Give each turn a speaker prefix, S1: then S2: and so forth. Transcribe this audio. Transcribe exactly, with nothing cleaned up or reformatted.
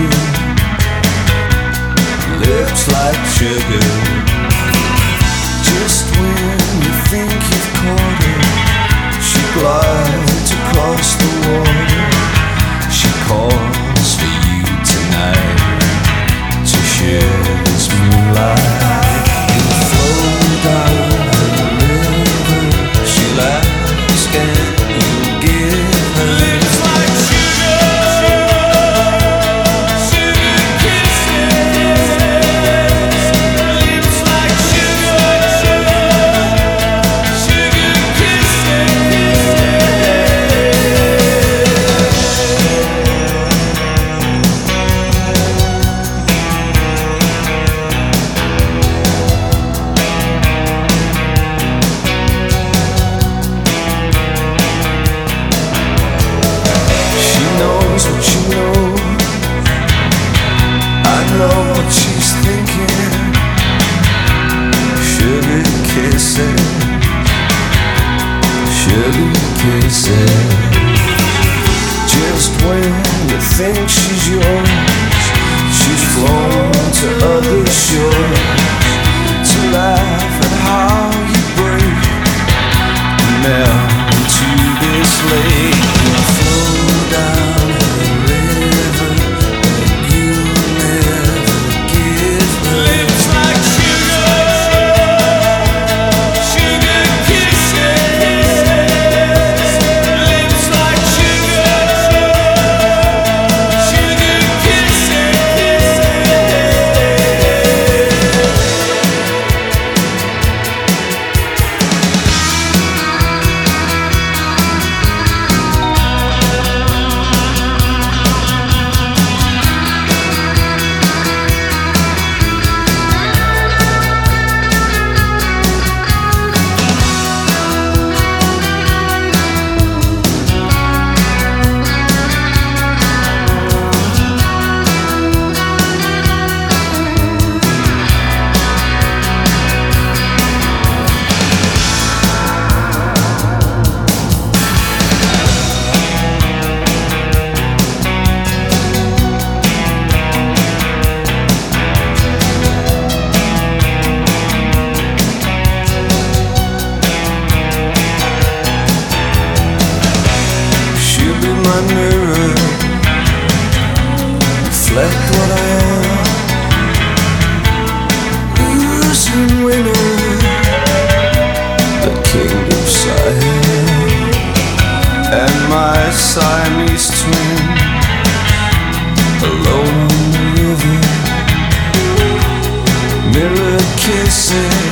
S1: sugar, lips like sugar. Just when you think you've caught her, she glides across the water. She calls for you tonight to share this moonlight. You flow down her river, she'll ask and you give her lips like sugar, sugar kisses. Lips like sugar, sugar what you know, I know what she's thinking. Sugar kisses, sugar kisses. Just when you think she's yours, she's flown to other shores to laugh at how you break and melt into this lake. You flow down my mirror, reflect what I am, losing winner, the king of Siam, and my Siamese twin, alone on the river, mirror kissing.